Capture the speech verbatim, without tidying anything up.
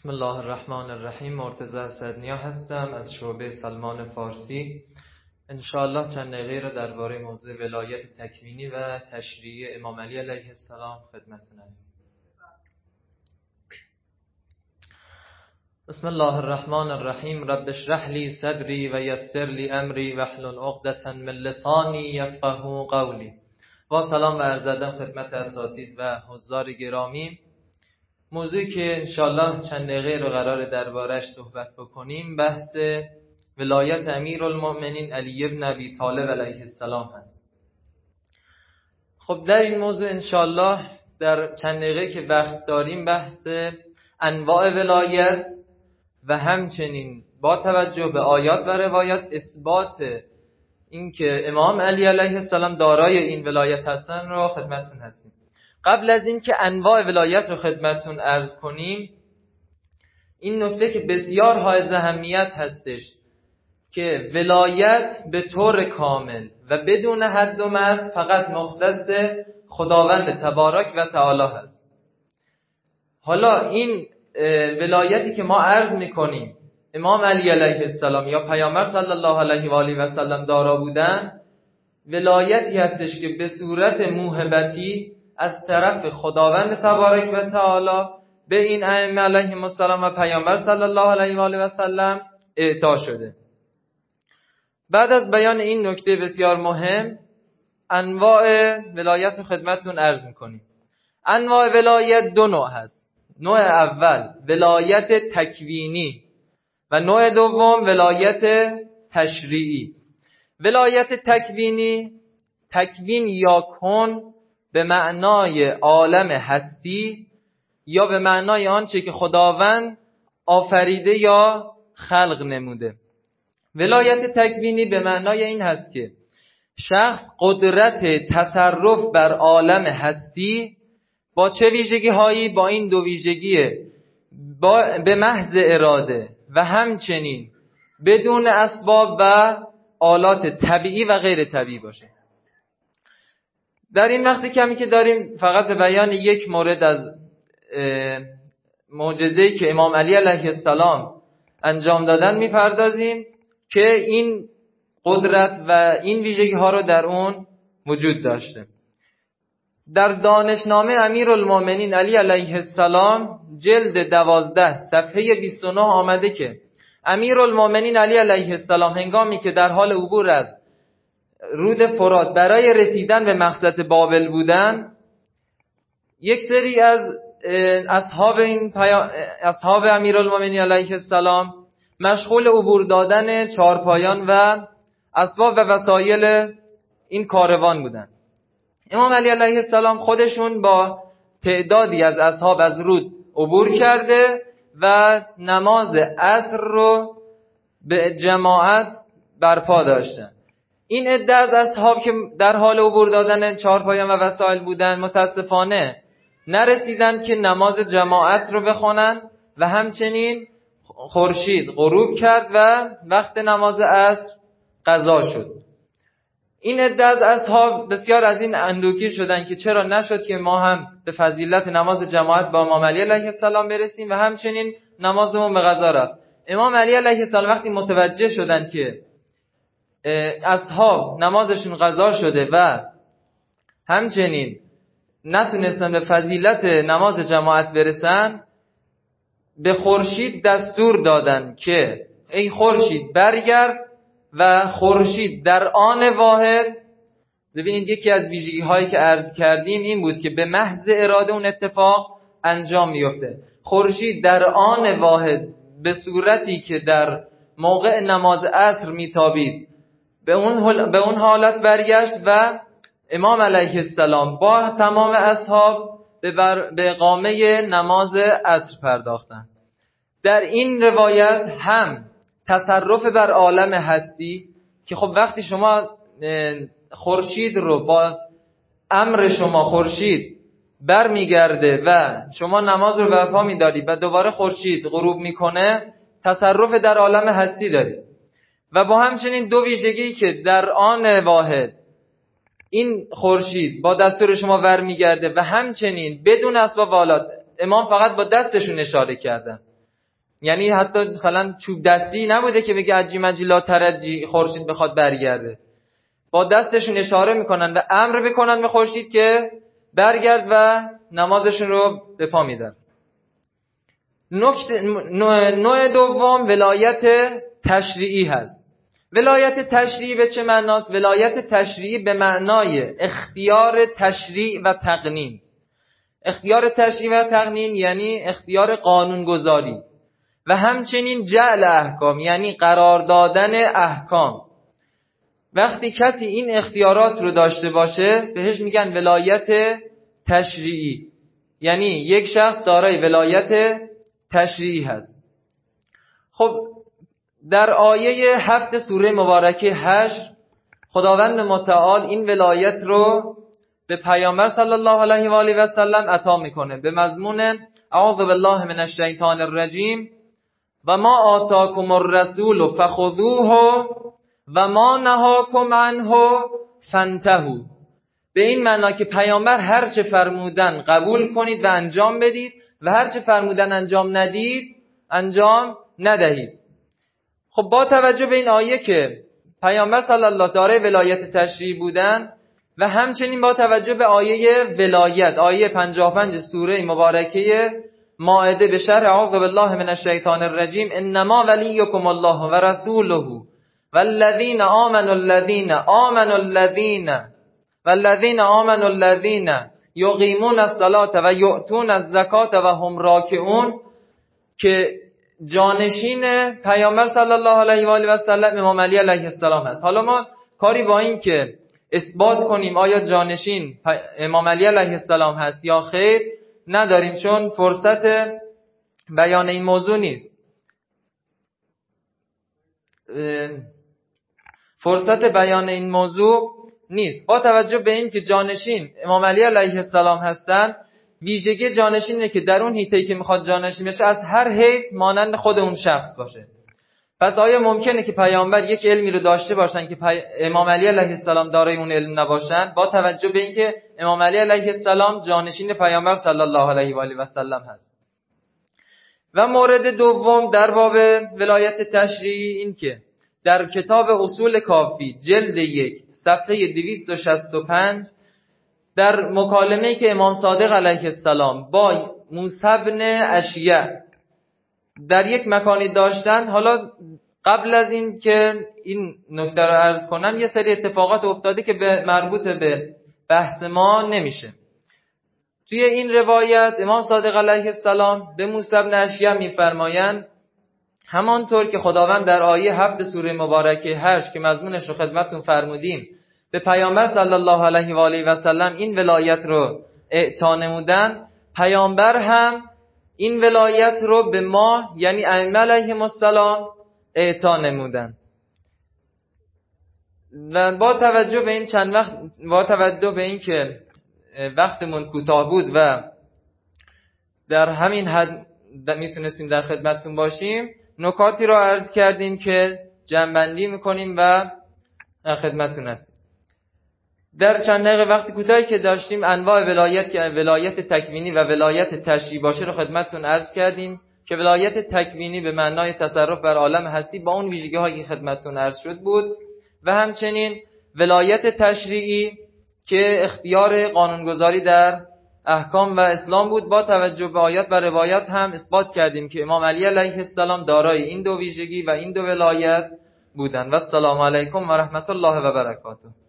بسم الله الرحمن الرحیم. مرتضی اسدنیا هستم از شعبه سلمان فارسی. انشاءالله چند دقیقه را درباره موضوع ولایت تکوینی و تشریعی امام علی علیه السلام خدمتتون هستم. بسم الله الرحمن الرحیم. رب اشرح لی صدری و یسر لی امری واحلل عقدة من لسانی یفقهوا قولی. با سلام و عرض ادب خدمت اساتید و حضار گرامی. موضوعی که انشالله چند دقیقه رو قرار دربارش صحبت بکنیم بحث ولایت امیرالمؤمنین علی بن ابی طالب علیه السلام هست. خب در این موضوع انشالله در چند دقیقه که وقت داریم بحث انواع ولایت و همچنین با توجه به آیات و روایات اثبات اینکه امام علی علیه السلام دارای این ولایت هستن رو خدمتتون هستیم. قبل از این که انواع ولایت رو خدمتتون عرض کنیم، این نکته که بسیار حائز اهمیت هستش که ولایت به طور کامل و بدون حد و مرز فقط مختص خداوند تبارک و تعالی هست. حالا این ولایتی که ما عرض میکنیم امام علی علیه السلام یا پیامبر صلی الله علیه و آله و سلم دارا بودن، ولایتی هستش که به صورت موهبتی از طرف خداوند تبارک و تعالی به این ائمه علیهم السلام و پیامبر صلی الله علیه و آله و سلم اعطا شده. بعد از بیان این نکته بسیار مهم، انواع ولایت رو خدمتتون عرض میکنیم. انواع ولایت دو نوع هست. نوع اول ولایت تکوینی و نوع دوم ولایت تشریعی. ولایت تکوینی، تکوین یا کن به معنای عالم هستی یا به معنای آنچه که خداوند آفریده یا خلق نموده. ولایت تکوینی به معنای این هست که شخص قدرت تصرف بر عالم هستی با چه ویژگی هایی؟ با این دو ویژگی، با به محض اراده و همچنین بدون اسباب و آلات طبیعی و غیر طبیعی باشه. در این وقت کمی که داریم فقط به بیان یک مورد از معجزه‌ای که امام علی علیه السلام انجام دادن میپردازیم که این قدرت و این ویژگی ها رو در اون وجود داشته. در دانشنامه امیرالمؤمنین علی علیه السلام جلد دوازده صفحه بیست و نه آمده که امیرالمؤمنین علی علیه السلام هنگامی که در حال عبور از رود فرات برای رسیدن به مقصد بابل بودن، یک سری از اصحاب این پیا... اصحاب امیرالمؤمنین علیه السلام مشغول عبور دادن چارپایان و اسباب و وسایل این کاروان بودن. امام علی علیه السلام خودشون با تعدادی از اصحاب از رود عبور کرده و نماز عصر رو به جماعت برپا داشتن. این عده از اصحاب که در حال عبور دادن چهارپایان و وسایل بودن متاسفانه نرسیدن که نماز جماعت رو بخونن و همچنین خورشید غروب کرد و وقت نماز عصر قضا شد. این عده از اصحاب بسیار از این اندوکی شدن که چرا نشد که ما هم به فضیلت نماز جماعت با امام علی علیه السلام برسیم و همچنین نمازمون به قضا رفت. امام علی علیه السلام وقتی متوجه شدن که اصحاب نمازشون قضا شده و همچنین نتونستن به فضیلت نماز جماعت برسن، به خورشید دستور دادن که ای خورشید برگرد و خورشید در آن واحد، ببینید یکی از ویژگی هایی که عرض کردیم این بود که به محض اراده اون اتفاق انجام میفته. خورشید در آن واحد به صورتی که در موقع نماز عصر میتابید به اون به اون حالت برگشت و امام علیه السلام با تمام اصحاب به, بر... به اقامه نماز عصر پرداختند. در این روایت هم تصرف بر عالم هستی که خب وقتی شما خورشید رو با امر شما خورشید بر میگرده و شما نماز رو برپا میداری و دوباره خورشید غروب میکنه، تصرف در عالم هستی داری. و با همچنین دو ویژگی که در آن واحد این خورشید با دستور شما ور میگرده و همچنین بدون اسباب و آلات، امام فقط با دستشون اشاره کردن یعنی حتی مثلا چوب دستی نبوده که بگه عجی مجی لا ترجی خورشید بخواد برگرده. با دستشون اشاره میکنن و امر بکنن به خورشید که برگرد و نمازشون رو به پا میدن. نکته نوع دوم ولایت تشریعی هست. ولایت تشریعی به چه معناست؟ ولایت تشریعی به معنای اختیار تشریع و تقنین. اختیار تشریع و تقنین یعنی اختیار قانونگذاری و همچنین جعل احکام یعنی قرار دادن احکام. وقتی کسی این اختیارات رو داشته باشه بهش میگن ولایت تشریعی، یعنی یک شخص دارای ولایت تشریعی هست. خب در آیه هفت سوره مبارکه حشر خداوند متعال این ولایت رو به پیامبر صلی الله علیه و آله و سلم عطا میکنه به مضمون اعوذ بالله من الشیطان الرجیم و ما آتاکم الرسول فخذوه و ما نهاکم عنه فانتهوا. به این معنا که پیامبر هر چه فرمودن قبول کنید و انجام بدید و هر چه فرمودن انجام ندید انجام ندهید. خب با توجه به این آیه که پیامبر صلی الله داره ولایت تشریعی بودن و همچنین با توجه به آیه ولایت آیه پنجاه و پنج سوره مبارکه مائده به شرح اعوذ بالله من الشیطان الرجیم انما ولیکم الله و رسوله والذین آمنوا الذین آمنوا الذین والذین آمنوا الذین یقیمون الصلاة و یؤتون الزکاة و هم راکعون، که جانشین پیامبر صلی الله علیه و آله و سلم امام علی علیه السلام هست. حالا ما کاری با این که اثبات کنیم آیا جانشین امام علی علیه السلام هست یا خیر نداریم، چون فرصت بیان این موضوع نیست. فرصت بیان این موضوع نیست. با توجه به این که جانشین امام علی علیه السلام هستن، ویژگی جانشین اینه که در اون حیطه‌ای که میخواد جانشین بشه از هر حیث مانند خود اون شخص باشه. پس آیا ممکنه که پیامبر یک علمی رو داشته باشن که پی... امام علی علیه السلام دارای اون علم نباشن، با توجه به این که امام علی علیه السلام جانشین پیامبر صلی الله علیه و آله و سلم هست؟ و مورد دوم در باب ولایت تشریعی این که در کتاب اصول کافی جلد یک صفحه دویست و شصت و پنج در مکالمه‌ای که امام صادق علیه السلام با موسی بن اشیع در یک مکانی داشتن، حالا قبل از این که این نکته رو عرض کنم یه سری اتفاقات افتاده که به مربوط به بحث ما نمیشه. توی این روایت امام صادق علیه السلام به موسی بن اشیع میفرمایند همانطور که خداوند در آیه هفت سوره مبارکه حشر که مضمونش رو خدمتتون فرمودیم به پیامبر صلی الله علیه و آله و سلم این ولایت رو اعطا نمودن، پیامبر هم این ولایت رو به ما یعنی ائمه علیهم السلام اعطا نمودن. و با توجه به این چند وقت با توجه به این که وقتمون کوتاه بود و در همین حد میتونستیم در خدمتتون باشیم، نکاتی رو عرض کردیم که جمع‌بندی میکنیم و در خدمتتون هستیم. در چند دقیقه وقت کوتاهی که داشتیم انواع ولایت که ولایت تکوینی و ولایت تشریعی باشه رو خدمتتون عرض کردیم که ولایت تکوینی به معنای تصرف بر عالم هستی با اون ویژگی‌هایی که خدمتتون عرض شد بود، و همچنین ولایت تشریعی که اختیار قانونگذاری در احکام و اسلام بود. با توجه به آیات و روایات هم اثبات کردیم که امام علی علیه السلام دارای این دو ویژگی و این دو ولایت بودند. و السلام علیکم و رحمت الله و برکاته.